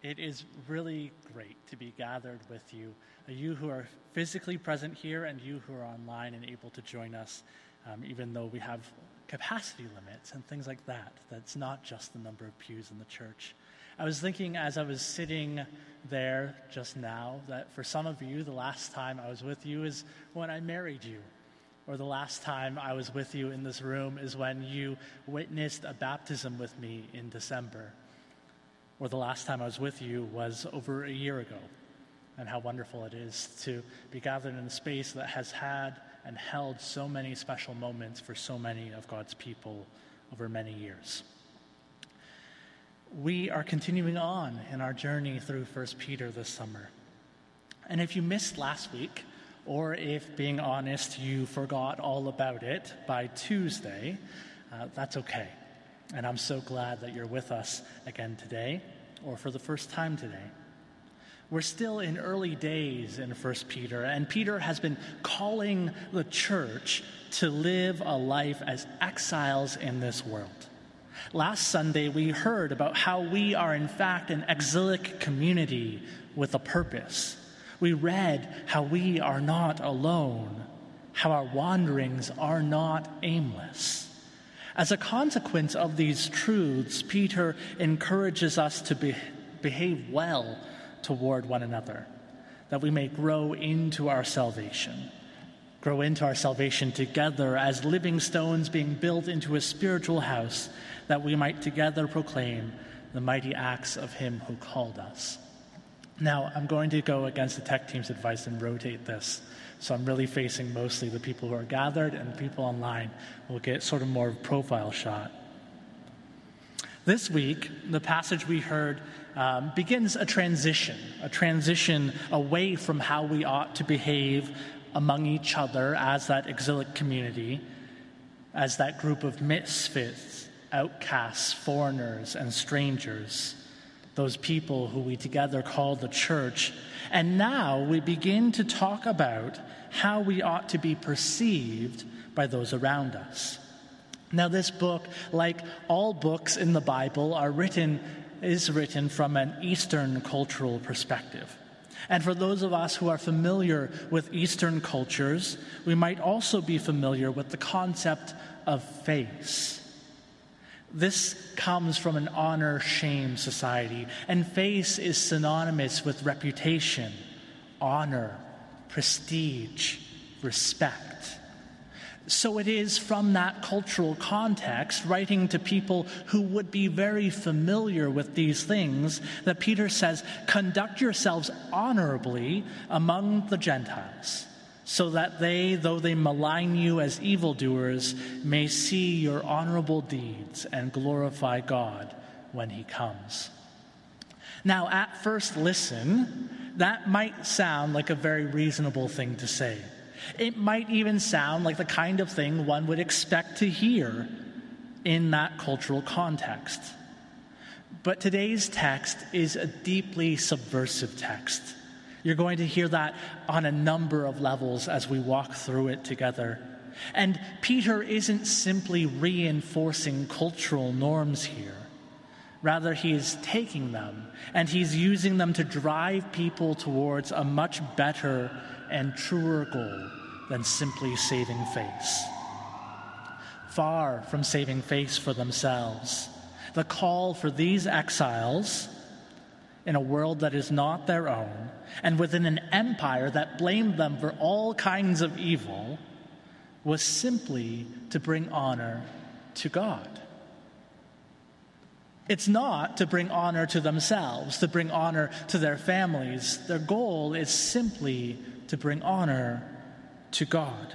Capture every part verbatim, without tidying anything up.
It is really great to be gathered with you, you who are physically present here and you who are online and able to join us, um, even though we have capacity limits and things like that. That's not just the number of pews in the church. I was thinking as I was sitting there just now that for some of you, the last time I was with you is when I married you. Or the last time I was with you in this room is when you witnessed a baptism with me in December. Or the last time I was with you was over a year ago. And how wonderful it is to be gathered in a space that has had and held so many special moments for so many of God's people over many years. We are continuing on in our journey through First Peter this summer. And if you missed last week, or if, being honest, you forgot all about it by Tuesday, uh, that's okay. And I'm so glad that you're with us again today, or for the first time today. We're still in early days in First Peter, and Peter has been calling the church to live a life as exiles in this world. Last Sunday, we heard about how we are, in fact, an exilic community with a purpose. We read how we are not alone, how our wanderings are not aimless. As a consequence of these truths, Peter encourages us to be, behave well toward one another, that we may grow into our salvation, grow into our salvation together as living stones being built into a spiritual house, that we might together proclaim the mighty acts of him who called us. Now, I'm going to go against the tech team's advice and rotate this. So I'm really facing mostly the people who are gathered, and the people online will get sort of more of a profile shot. This week, the passage we heard um, begins a transition, a transition away from how we ought to behave among each other as that exilic community, as that group of misfits, outcasts, foreigners, and strangers, those people who we together call the church. And now we begin to talk about how we ought to be perceived by those around us. Now, this book, like all books in the Bible, are written is written from an Eastern cultural perspective. And for those of us who are familiar with Eastern cultures, we might also be familiar with the concept of face. This comes from an honor-shame society, and face is synonymous with reputation, honor, prestige, respect. So it is from that cultural context, writing to people who would be very familiar with these things, that Peter says, conduct yourselves honorably among the Gentiles, so that they, though they malign you as evildoers, may see your honorable deeds and glorify God when he comes. Now, at first listen, that might sound like a very reasonable thing to say. It might even sound like the kind of thing one would expect to hear in that cultural context. But today's text is a deeply subversive text. You're going to hear that on a number of levels as we walk through it together. And Peter isn't simply reinforcing cultural norms here. Rather, he is taking them and he's using them to drive people towards a much better and truer goal than simply saving face. Far from saving face for themselves, the call for these exiles in a world that is not their own, and within an empire that blamed them for all kinds of evil, was simply to bring honor to God. It's not to bring honor to themselves, to bring honor to their families. Their goal is simply to bring honor to God.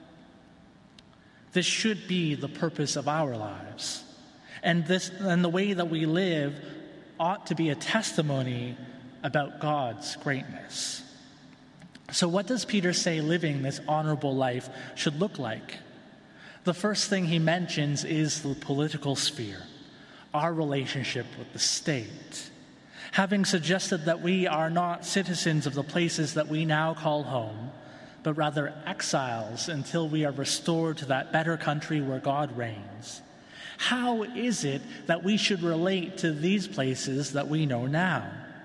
This should be the purpose of our lives. And this and the way that we live ought to be a testimony about God's greatness. So what does Peter say living this honorable life should look like? The first thing he mentions is the political sphere, our relationship with the state. Having suggested that we are not citizens of the places that we now call home, but rather exiles until we are restored to that better country where God reigns, how is it that we should relate to these places that we know now?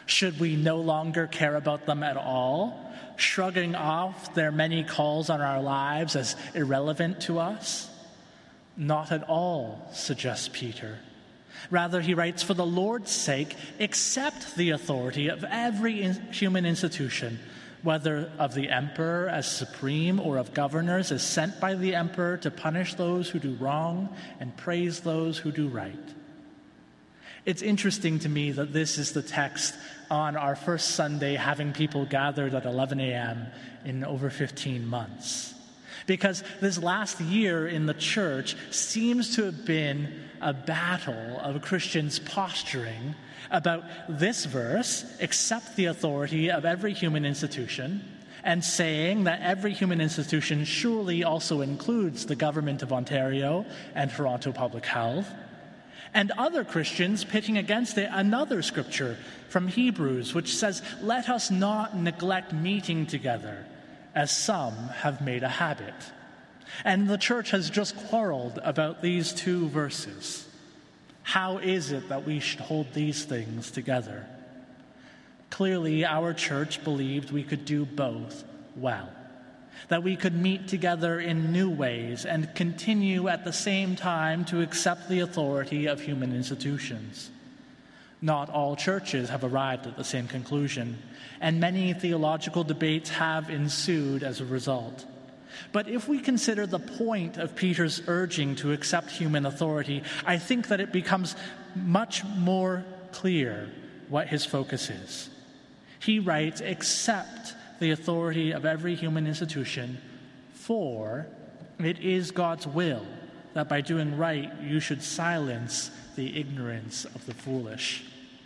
Should we no longer care about them at all, shrugging off their many calls on our lives as irrelevant to us? Not at all, suggests Peter. Rather, he writes, for the Lord's sake, accept the authority of every in- human institution, whether of the emperor as supreme or of governors as sent by the emperor to punish those who do wrong and praise those who do right. It's interesting to me that this is the text on our first Sunday having people gathered at eleven a.m. in over fifteen months. Because this last year in the church seems to have been a battle of Christians posturing about this verse, accept the authority of every human institution, and saying that every human institution surely also includes the Government of Ontario and Toronto Public Health, and other Christians pitting against it another scripture from Hebrews, which says, let us not neglect meeting together, as some have made a habit. And the church has just quarreled about these two verses. How is it that we should hold these things together? Clearly, our church believed we could do both well, that we could meet together in new ways and continue at the same time to accept the authority of human institutions. Not all churches have arrived at the same conclusion, and many theological debates have ensued as a result. But if we consider the point of Peter's urging to accept human authority, I think that it becomes much more clear what his focus is. He writes, accept the authority of every human institution, for it is God's will that by doing right you should silence the ignorance of the foolish.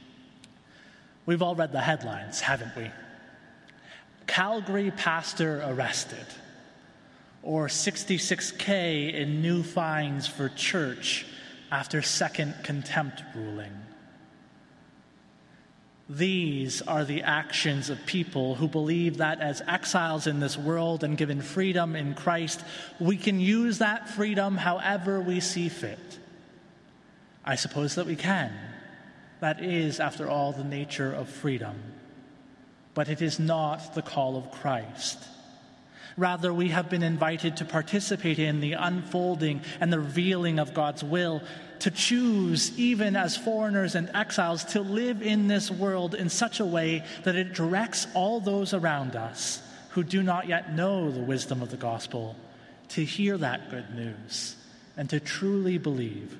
We've all read the headlines, haven't we? Calgary pastor arrested. Or sixty-six K in new fines for church after second contempt ruling. These are the actions of people who believe that as exiles in this world and given freedom in Christ, we can use that freedom however we see fit. I suppose that we can. That is, after all, the nature of freedom. But it is not the call of Christ. Rather, we have been invited to participate in the unfolding and the revealing of God's will, to choose, even as foreigners and exiles, to live in this world in such a way that it directs all those around us who do not yet know the wisdom of the gospel to hear that good news and to truly believe.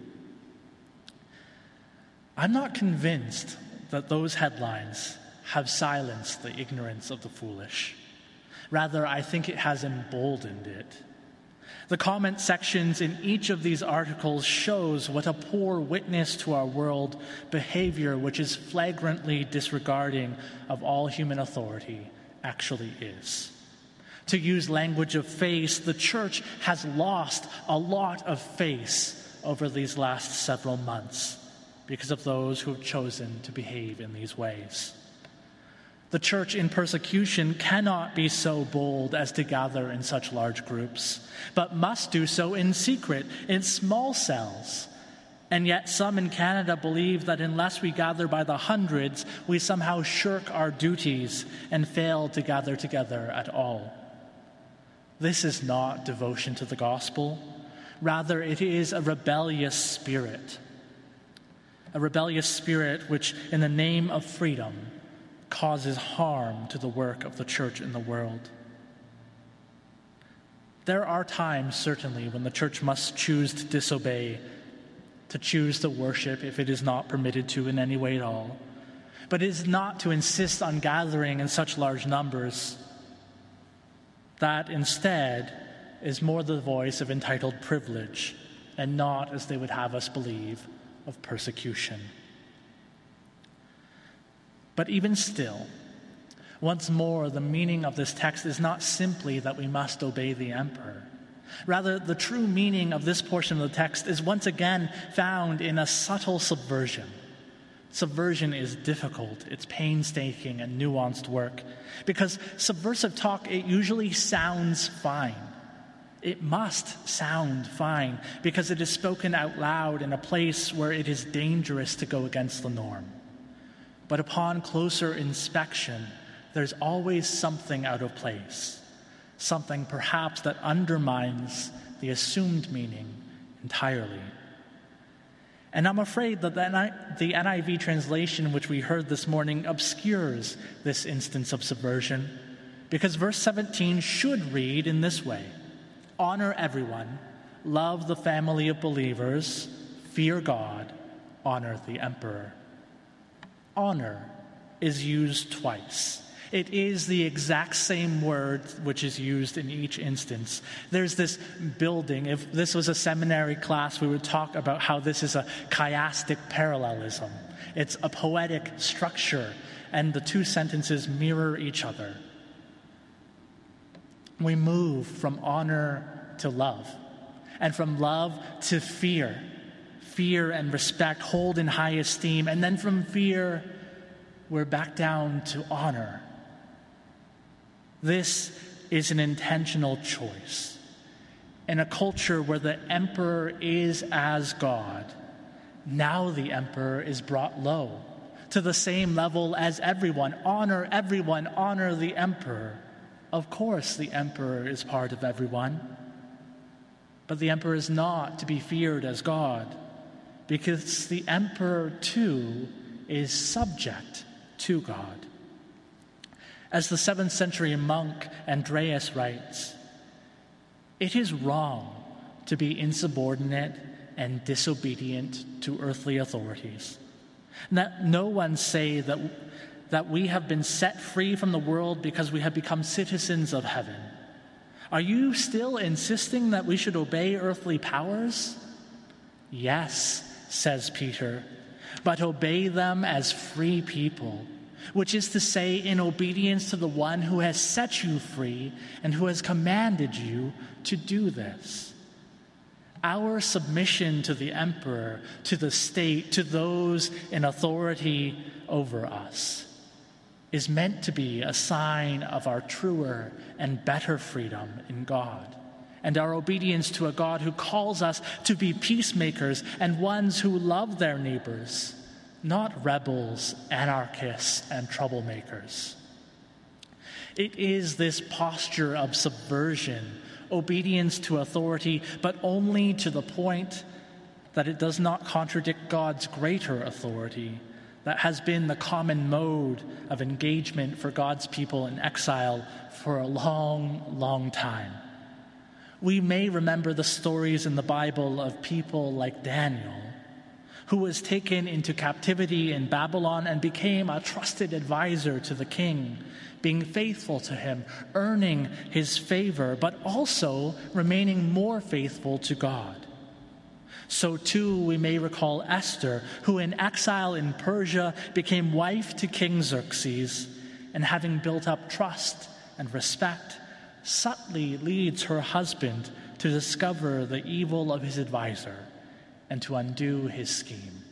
I'm not convinced that those headlines have silenced the ignorance of the foolish. Rather, I think it has emboldened it. The comment sections in each of these articles shows what a poor witness to our world behavior, which is flagrantly disregarding of all human authority, actually is. To use language of face, the church has lost a lot of face over these last several months because of those who have chosen to behave in these ways. The church in persecution cannot be so bold as to gather in such large groups, but must do so in secret, in small cells. And yet some in Canada believe that unless we gather by the hundreds, we somehow shirk our duties and fail to gather together at all. This is not devotion to the gospel. Rather, it is a rebellious spirit. A rebellious spirit which, in the name of freedom, causes harm to the work of the church in the world. There are times, certainly, when the church must choose to disobey, to choose to worship if it is not permitted to in any way at all. But it is not to insist on gathering in such large numbers. That, instead, is more the voice of entitled privilege, and not, as they would have us believe, of persecution. But even still, once more, the meaning of this text is not simply that we must obey the emperor. Rather, the true meaning of this portion of the text is once again found in a subtle subversion. Subversion is difficult, it's painstaking and nuanced work, because subversive talk, it usually sounds fine. It must sound fine, because it is spoken out loud in a place where it is dangerous to go against the norm. But upon closer inspection, there's always something out of place, something perhaps that undermines the assumed meaning entirely. And I'm afraid that the N I V translation which we heard this morning obscures this instance of subversion, because verse seventeen should read in this way: honor everyone, love the family of believers, fear God, honor the emperor. Honor is used twice. It is the exact same word which is used in each instance. There's this building. If this was a seminary class, we would talk about how this is a chiastic parallelism. It's a poetic structure, and the two sentences mirror each other. We move from honor to love, and from love to fear. Fear and respect hold in high esteem, and then from fear, we're back down to honor. This is an intentional choice. In a culture where the emperor is as God, now the emperor is brought low to the same level as everyone. Honor everyone, honor the emperor. Of course, the emperor is part of everyone, but the emperor is not to be feared as God, because the emperor too is subject to God. As the seventh century monk Andreas writes, it is wrong to be insubordinate and disobedient to earthly authorities. Let no one say that, that we have been set free from the world because we have become citizens of heaven. Are you still insisting that we should obey earthly powers? Yes, says Peter, but obey them as free people, which is to say, in obedience to the one who has set you free and who has commanded you to do this. Our submission to the emperor, to the state, to those in authority over us, is meant to be a sign of our truer and better freedom in God, and our obedience to a God who calls us to be peacemakers and ones who love their neighbors, not rebels, anarchists, and troublemakers. It is this posture of subversion, obedience to authority, but only to the point that it does not contradict God's greater authority, that has been the common mode of engagement for God's people in exile for a long, long time. We may remember the stories in the Bible of people like Daniel, who was taken into captivity in Babylon and became a trusted advisor to the king, being faithful to him, earning his favor, but also remaining more faithful to God. So too we may recall Esther, who in exile in Persia became wife to King Xerxes, and having built up trust and respect, subtly leads her husband to discover the evil of his advisor and to undo his scheme.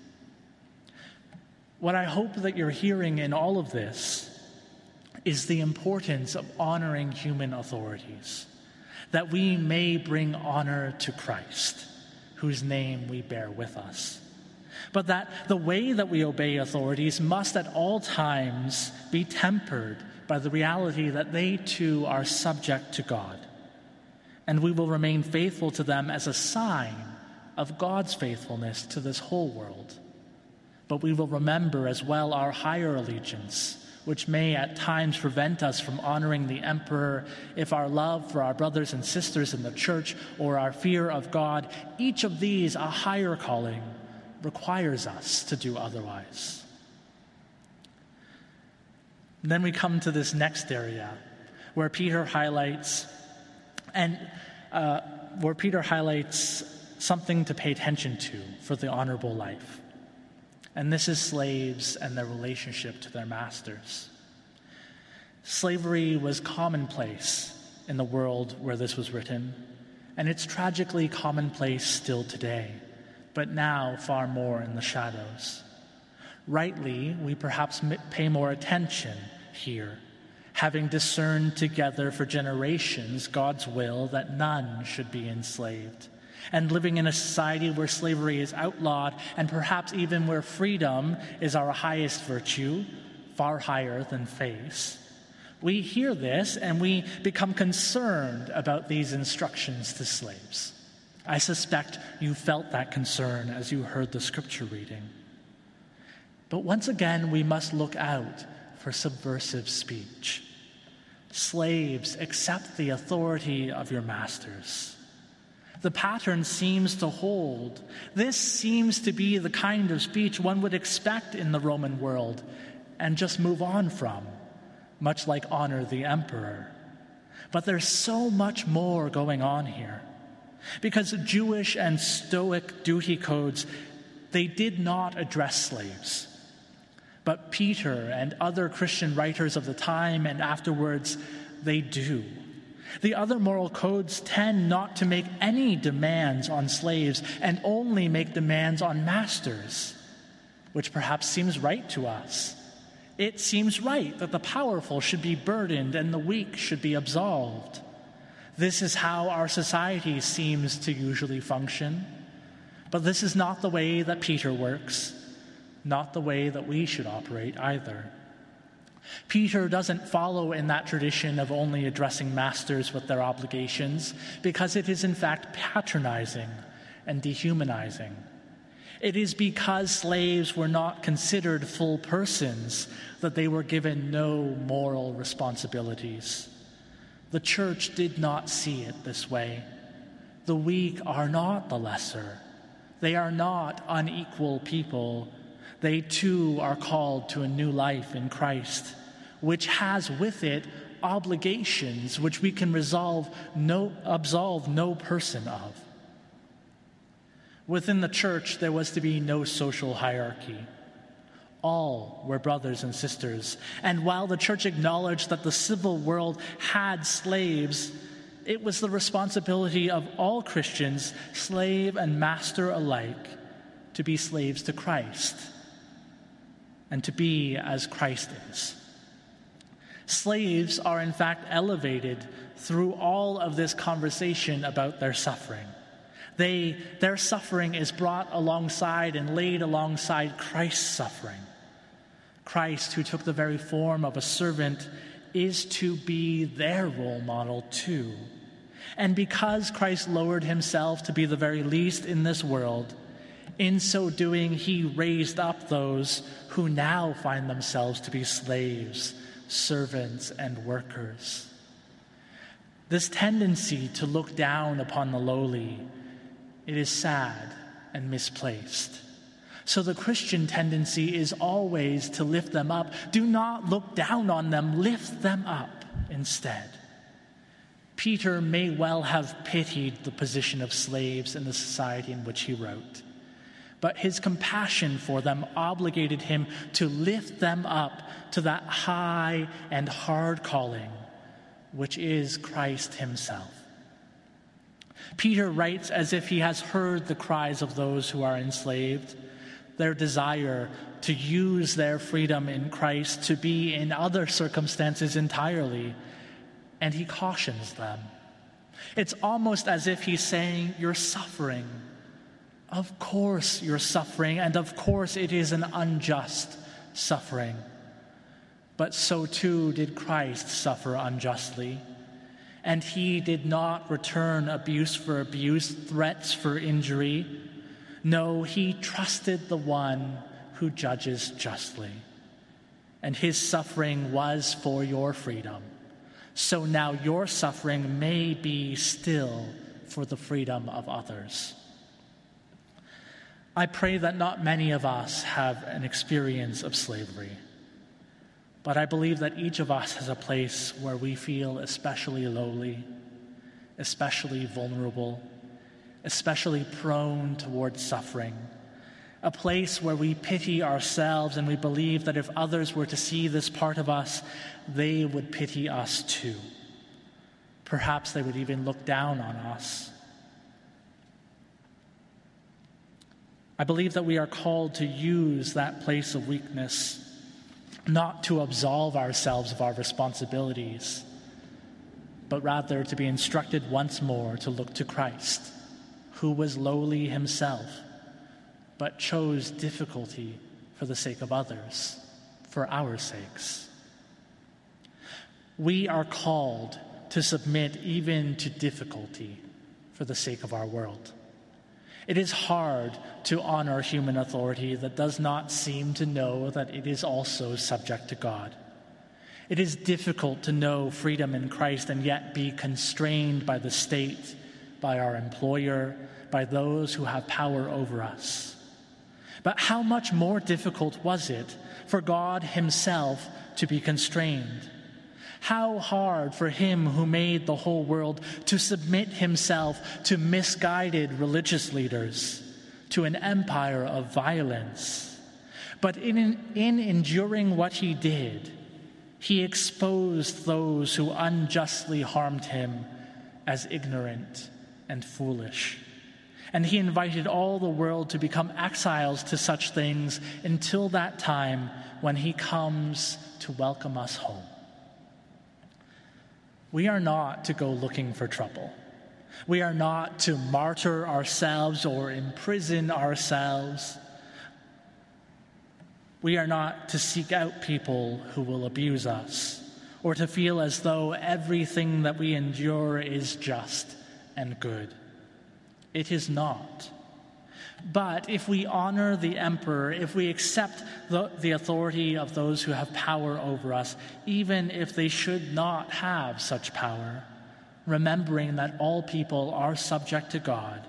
What I hope that you're hearing in all of this is the importance of honoring human authorities, that we may bring honor to Christ, whose name we bear with us. But that the way that we obey authorities must at all times be tempered by the reality that they too are subject to God, and we will remain faithful to them as a sign of God's faithfulness to this whole world. But we will remember as well our higher allegiance, which may at times prevent us from honoring the emperor if our love for our brothers and sisters in the church or our fear of God, each of these, a higher calling, requires us to do otherwise. And then we come to this next area where Peter highlights and uh, where Peter highlights something to pay attention to for the honorable life. And this is slaves and their relationship to their masters. Slavery was commonplace in the world where this was written, and it's tragically commonplace still today, but now far more in the shadows. Rightly, we perhaps pay more attention here, having discerned together for generations God's will that none should be enslaved, and living in a society where slavery is outlawed and perhaps even where freedom is our highest virtue, far higher than faith. We hear this and we become concerned about these instructions to slaves. I suspect you felt that concern as you heard the scripture reading. But once again, we must look out for subversive speech. Slaves, accept the authority of your masters. The pattern seems to hold. This seems to be the kind of speech one would expect in the Roman world and just move on from, much like honor the emperor. But there's so much more going on here. Because Jewish and Stoic duty codes, they did not address slaves. But Peter and other Christian writers of the time and afterwards, they do. The other moral codes tend not to make any demands on slaves and only make demands on masters, which perhaps seems right to us. It seems right that the powerful should be burdened and the weak should be absolved. This is how our society seems to usually function. But this is not the way that Peter works, not the way that we should operate either. Peter doesn't follow in that tradition of only addressing masters with their obligations, because it is in fact patronizing and dehumanizing. It is because slaves were not considered full persons that they were given no moral responsibilities. The church did not see it this way. The weak are not the lesser. They are not unequal people. They too are called to a new life in Christ, which has with it obligations which we can resolve no, absolve no person of. Within the church, there was to be no social hierarchy. All were brothers and sisters. And while the church acknowledged that the civil world had slaves, it was the responsibility of all Christians, slave and master alike, to be slaves to Christ and to be as Christ is. Slaves are in fact elevated through all of this conversation about their suffering. They, their suffering is brought alongside and laid alongside Christ's suffering. Christ, who took the very form of a servant, is to be their role model too. And because Christ lowered himself to be the very least in this world, in so doing, he raised up those who now find themselves to be slaves, servants, and workers. This tendency to look down upon the lowly, it is sad and misplaced. So the Christian tendency is always to lift them up. Do not look down on them, lift them up instead. Peter may well have pitied the position of slaves in the society in which he wrote, but his compassion for them obligated him to lift them up to that high and hard calling, which is Christ himself. Peter writes as if he has heard the cries of those who are enslaved, their desire to use their freedom in Christ to be in other circumstances entirely, and he cautions them. It's almost as if he's saying, you're suffering. Of course you're suffering, and of course it is an unjust suffering. But so too did Christ suffer unjustly. And he did not return abuse for abuse, threats for injury. No, he trusted the one who judges justly. And his suffering was for your freedom. So now your suffering may be still for the freedom of others. I pray that not many of us have an experience of slavery. But I believe that each of us has a place where we feel especially lowly, especially vulnerable, especially prone towards suffering. A place where we pity ourselves and we believe that if others were to see this part of us, they would pity us too. Perhaps they would even look down on us. I believe that we are called to use that place of weakness not to absolve ourselves of our responsibilities, but rather to be instructed once more to look to Christ, who was lowly himself, but chose difficulty for the sake of others, for our sakes. We are called to submit even to difficulty for the sake of our world. It is hard to honor human authority that does not seem to know that it is also subject to God. It is difficult to know freedom in Christ and yet be constrained by the state, by our employer, by those who have power over us. But how much more difficult was it for God himself to be constrained? How hard for him who made the whole world to submit himself to misguided religious leaders, to an empire of violence. But in, in enduring what he did, he exposed those who unjustly harmed him as ignorant and foolish. And he invited all the world to become exiles to such things until that time when he comes to welcome us home. We are not to go looking for trouble. We are not to martyr ourselves or imprison ourselves. We are not to seek out people who will abuse us or to feel as though everything that we endure is just and good. It is not. But if we honor the emperor, if we accept the, the authority of those who have power over us, even if they should not have such power, remembering that all people are subject to God,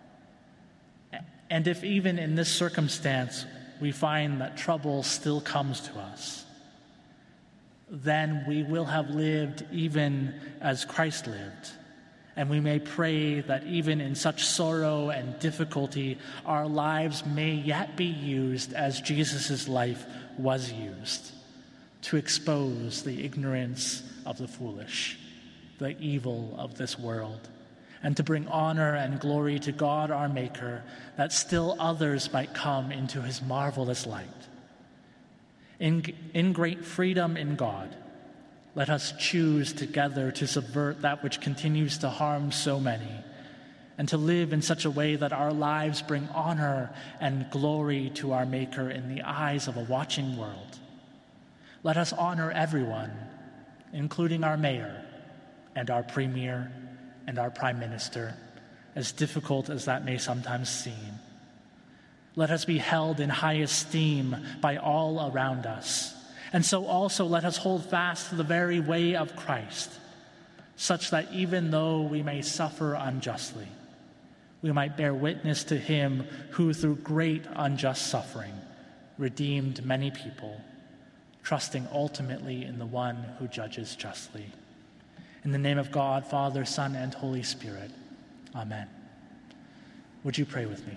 and if even in this circumstance we find that trouble still comes to us, then we will have lived even as Christ lived. And we may pray that even in such sorrow and difficulty, our lives may yet be used as Jesus' life was used, to expose the ignorance of the foolish, the evil of this world, and to bring honor and glory to God our Maker, that still others might come into his marvelous light. In, in great freedom in God, let us choose together to subvert that which continues to harm so many, and to live in such a way that our lives bring honor and glory to our Maker in the eyes of a watching world. Let us honor everyone, including our mayor and our premier and our prime minister, as difficult as that may sometimes seem. Let us be held in high esteem by all around us. And so also let us hold fast to the very way of Christ, such that even though we may suffer unjustly, we might bear witness to him who through great unjust suffering redeemed many people, trusting ultimately in the one who judges justly. In the name of God, Father, Son, and Holy Spirit. Amen. Would you pray with me?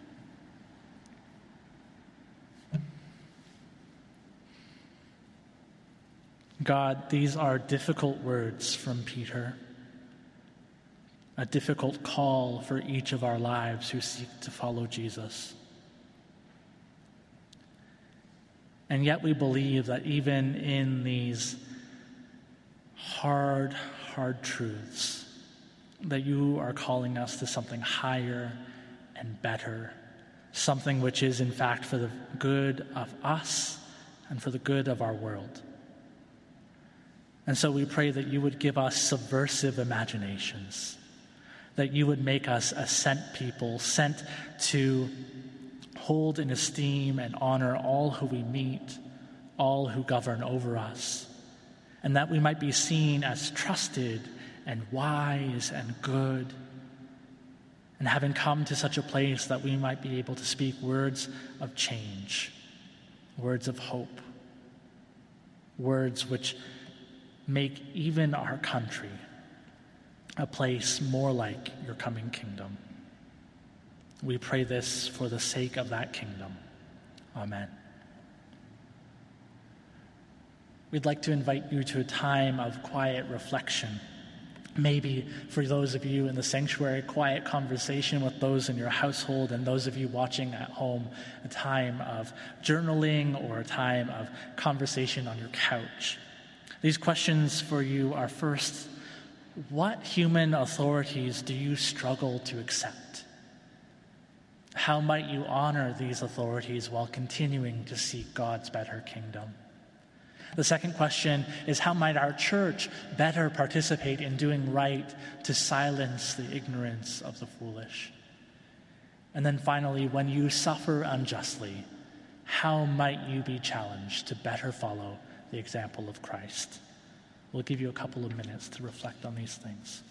God, these are difficult words from Peter, a difficult call for each of our lives who seek to follow Jesus. And yet we believe that even in these hard, hard truths, that you are calling us to something higher and better, something which is in fact for the good of us and for the good of our world. And so we pray that you would give us subversive imaginations, that you would make us a sent people, sent to hold in esteem and honor all who we meet, all who govern over us, and that we might be seen as trusted and wise and good, and having come to such a place that we might be able to speak words of change, words of hope, words which make even our country a place more like your coming kingdom. We pray this for the sake of that kingdom. Amen. We'd like to invite you to a time of quiet reflection. Maybe for those of you in the sanctuary, quiet conversation with those in your household, and those of you watching at home, a time of journaling or a time of conversation on your couch. These questions for you are, first, what human authorities do you struggle to accept? How might you honor these authorities while continuing to seek God's better kingdom? The second question is, how might our church better participate in doing right to silence the ignorance of the foolish? And then finally, when you suffer unjustly, how might you be challenged to better follow the example of Christ? We'll give you a couple of minutes to reflect on these things.